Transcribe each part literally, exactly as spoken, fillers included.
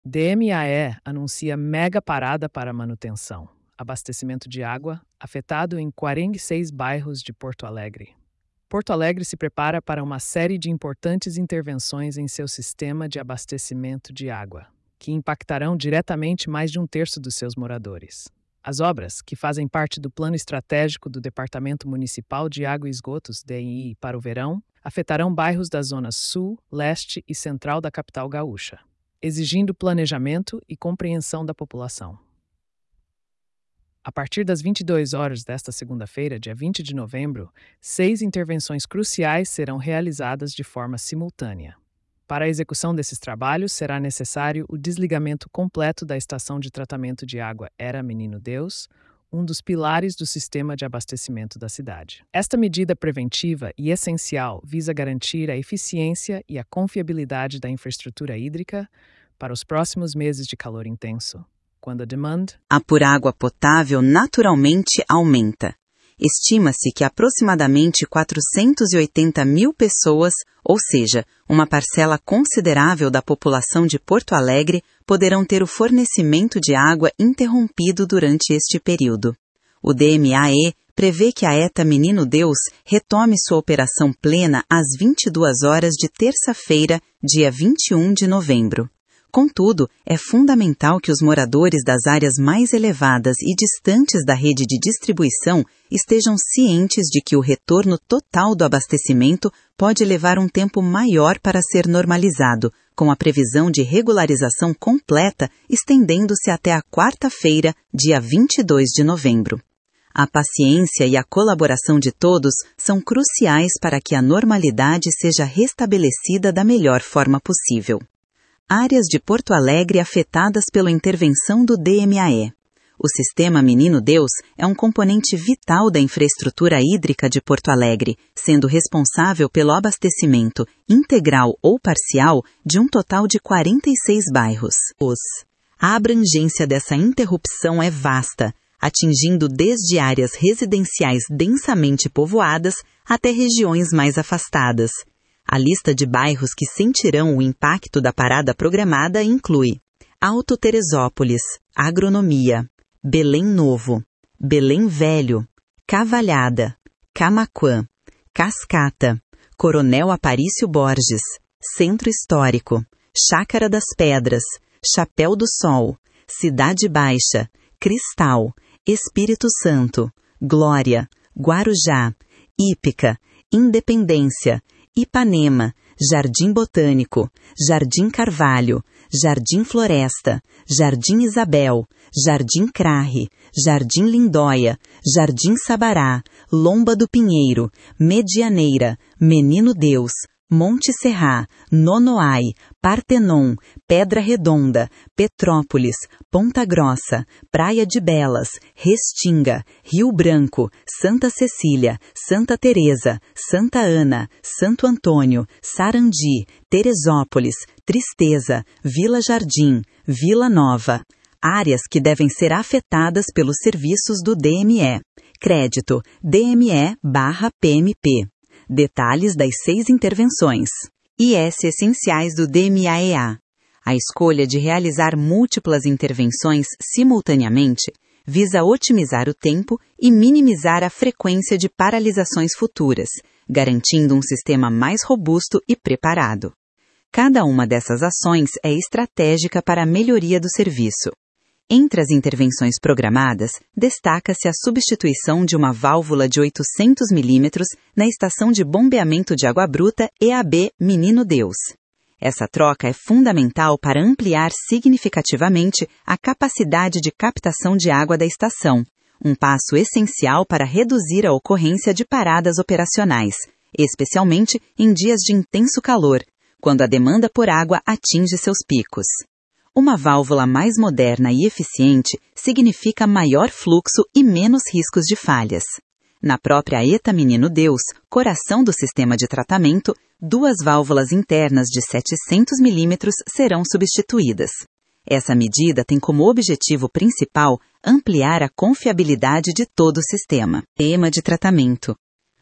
D M A E anuncia mega parada para manutenção. Abastecimento de água afetado em quarenta e seis bairros de Porto Alegre. Porto Alegre se prepara para uma série de importantes intervenções em seu sistema de abastecimento de água, que impactarão diretamente mais de um terço dos seus moradores. As obras, que fazem parte do Plano Estratégico do Departamento Municipal de Água e Esgotos, D I I, para o verão, afetarão bairros das zonas sul, leste e central da capital gaúcha, exigindo planejamento e compreensão da população. A partir das vinte e duas horas desta segunda-feira, dia vinte de novembro, seis intervenções cruciais serão realizadas de forma simultânea. Para a execução desses trabalhos, será necessário o desligamento completo da estação de tratamento de água Era Menino Deus, um dos pilares do sistema de abastecimento da cidade. Esta medida preventiva e essencial visa garantir a eficiência e a confiabilidade da infraestrutura hídrica para os próximos meses de calor intenso, quando a demanda por água potável naturalmente aumenta. Estima-se que aproximadamente quatrocentas e oitenta mil pessoas, ou seja, uma parcela considerável da população de Porto Alegre, poderão ter o fornecimento de água interrompido durante este período. O D M A E prevê que a ETA Menino Deus retome sua operação plena às vinte e duas horas de terça-feira, dia vinte e um de novembro. Contudo, é fundamental que os moradores das áreas mais elevadas e distantes da rede de distribuição estejam cientes de que o retorno total do abastecimento pode levar um tempo maior para ser normalizado, com a previsão de regularização completa estendendo-se até a quarta-feira, dia vinte e dois de novembro. A paciência e a colaboração de todos são cruciais para que a normalidade seja restabelecida da melhor forma possível. Áreas de Porto Alegre afetadas pela intervenção do D M A E. O Sistema Menino Deus é um componente vital da infraestrutura hídrica de Porto Alegre, sendo responsável pelo abastecimento integral ou parcial de um total de quarenta e seis bairros. Os. A abrangência dessa interrupção é vasta, atingindo desde áreas residenciais densamente povoadas até regiões mais afastadas. A lista de bairros que sentirão o impacto da parada programada inclui Alto Teresópolis, Agronomia, Belém Novo, Belém Velho, Cavalhada, Camaquã, Cascata, Coronel Aparício Borges, Centro Histórico, Chácara das Pedras, Chapéu do Sol, Cidade Baixa, Cristal, Espírito Santo, Glória, Guarujá, Ípica, Independência, Ipanema, Jardim Botânico, Jardim Carvalho, Jardim Floresta, Jardim Isabel, Jardim Crarre, Jardim Lindóia, Jardim Sabará, Lomba do Pinheiro, Medianeira, Menino Deus, Monte Serrá, Nonoai, Partenon, Pedra Redonda, Petrópolis, Ponta Grossa, Praia de Belas, Restinga, Rio Branco, Santa Cecília, Santa Teresa, Santa Ana, Santo Antônio, Sarandi, Teresópolis, Tristeza, Vila Jardim, Vila Nova. Áreas que devem ser afetadas pelos serviços do D M E. Crédito D M E barra P M P. Detalhes das seis intervenções. I S essenciais do D M A E A. A escolha de realizar múltiplas intervenções simultaneamente visa otimizar o tempo e minimizar a frequência de paralisações futuras, garantindo um sistema mais robusto e preparado. Cada uma dessas ações é estratégica para a melhoria do serviço. Entre as intervenções programadas, destaca-se a substituição de uma válvula de oitocentos milímetros na estação de bombeamento de água bruta E A B Menino Deus. Essa troca é fundamental para ampliar significativamente a capacidade de captação de água da estação, um passo essencial para reduzir a ocorrência de paradas operacionais, especialmente em dias de intenso calor, quando a demanda por água atinge seus picos. Uma válvula mais moderna e eficiente significa maior fluxo e menos riscos de falhas. Na própria ETA Menino Deus, coração do sistema de tratamento, duas válvulas internas de setecentos milímetros serão substituídas. Essa medida tem como objetivo principal ampliar a confiabilidade de todo o sistema. Tema de tratamento.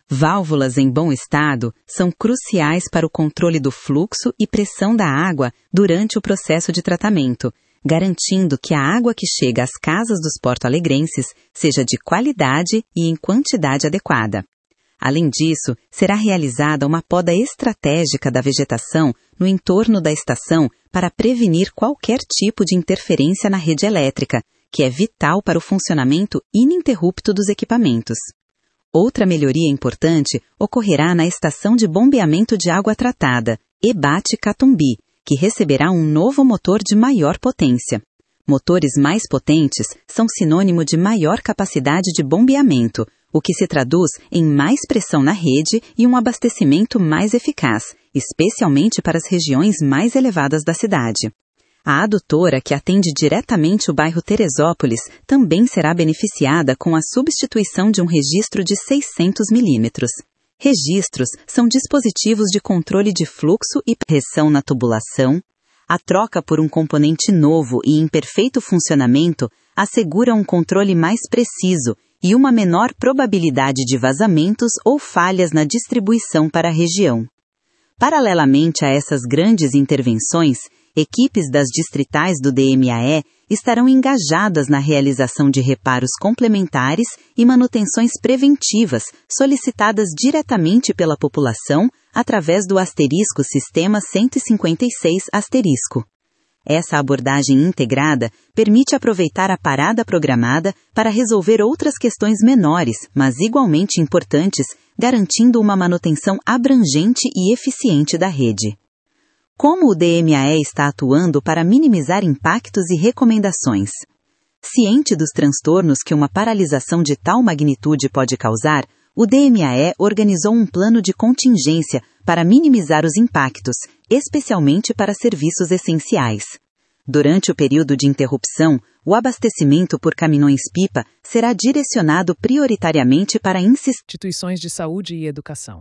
Válvulas em bom estado são cruciais para o controle do fluxo e pressão da água durante o processo de tratamento, garantindo que a água que chega às casas dos porto-alegrenses seja de qualidade e em quantidade adequada. Além disso, será realizada uma poda estratégica da vegetação no entorno da estação para prevenir qualquer tipo de interferência na rede elétrica, que é vital para o funcionamento ininterrupto dos equipamentos. Outra melhoria importante ocorrerá na estação de bombeamento de água tratada, EBAT Catumbi, que receberá um novo motor de maior potência. Motores mais potentes são sinônimo de maior capacidade de bombeamento, o que se traduz em mais pressão na rede e um abastecimento mais eficaz, especialmente para as regiões mais elevadas da cidade. A adutora, que atende diretamente o bairro Teresópolis, também será beneficiada com a substituição de um registro de seiscentos milímetros. Registros são dispositivos de controle de fluxo e pressão na tubulação. A troca por um componente novo e em perfeito funcionamento assegura um controle mais preciso e uma menor probabilidade de vazamentos ou falhas na distribuição para a região. Paralelamente a essas grandes intervenções, equipes das distritais do D M A E estarão engajadas na realização de reparos complementares e manutenções preventivas solicitadas diretamente pela população através do asterisco Sistema cento e cinquenta e seis asterisco. Essa abordagem integrada permite aproveitar a parada programada para resolver outras questões menores, mas igualmente importantes, garantindo uma manutenção abrangente e eficiente da rede. Como o D M A E está atuando para minimizar impactos e recomendações? Ciente dos transtornos que uma paralisação de tal magnitude pode causar, o D M A E organizou um plano de contingência para minimizar os impactos, especialmente para serviços essenciais. Durante o período de interrupção, o abastecimento por caminhões-pipa será direcionado prioritariamente para instituições de saúde e educação.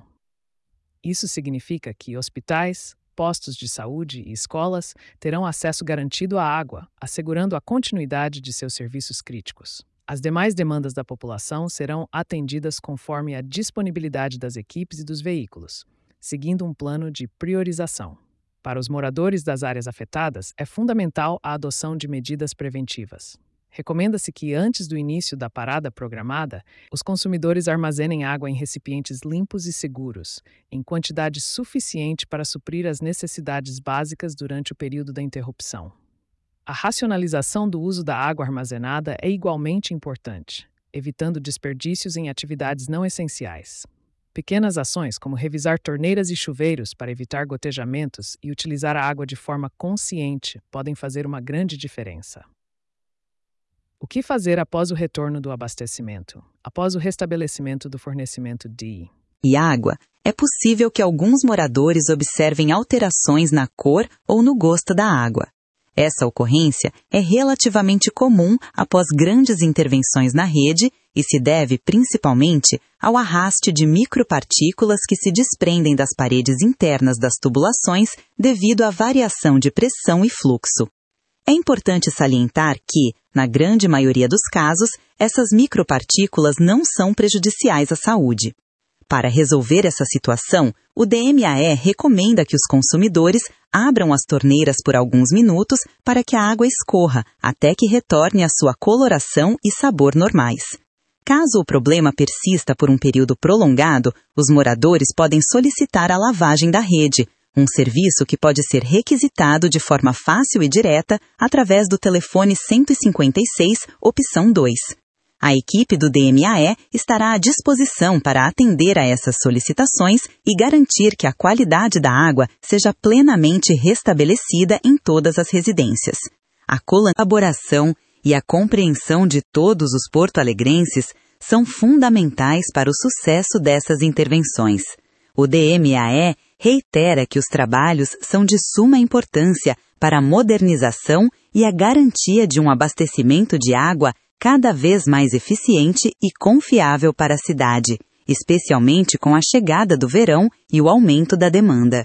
Isso significa que hospitais, postos de saúde e escolas terão acesso garantido à água, assegurando a continuidade de seus serviços críticos. As demais demandas da população serão atendidas conforme a disponibilidade das equipes e dos veículos, seguindo um plano de priorização. Para os moradores das áreas afetadas, é fundamental a adoção de medidas preventivas. Recomenda-se que, antes do início da parada programada, os consumidores armazenem água em recipientes limpos e seguros, em quantidade suficiente para suprir as necessidades básicas durante o período da interrupção. A racionalização do uso da água armazenada é igualmente importante, evitando desperdícios em atividades não essenciais. Pequenas ações, como revisar torneiras e chuveiros para evitar gotejamentos e utilizar a água de forma consciente, podem fazer uma grande diferença. O que fazer após o retorno do abastecimento, após o restabelecimento do fornecimento de e água? É possível que alguns moradores observem alterações na cor ou no gosto da água. Essa ocorrência é relativamente comum após grandes intervenções na rede e se deve principalmente ao arraste de micropartículas que se desprendem das paredes internas das tubulações devido à variação de pressão e fluxo. É importante salientar que, na grande maioria dos casos, essas micropartículas não são prejudiciais à saúde. Para resolver essa situação, o D M A E recomenda que os consumidores abram as torneiras por alguns minutos para que a água escorra, até que retorne à sua coloração e sabor normais. Caso o problema persista por um período prolongado, os moradores podem solicitar a lavagem da rede, um serviço que pode ser requisitado de forma fácil e direta através do telefone cento e cinquenta e seis, opção dois. A equipe do D M A E estará à disposição para atender a essas solicitações e garantir que a qualidade da água seja plenamente restabelecida em todas as residências. A colaboração e a compreensão de todos os porto-alegrenses são fundamentais para o sucesso dessas intervenções. O D M A E reitera que os trabalhos são de suma importância para a modernização e a garantia de um abastecimento de água cada vez mais eficiente e confiável para a cidade, especialmente com a chegada do verão e o aumento da demanda.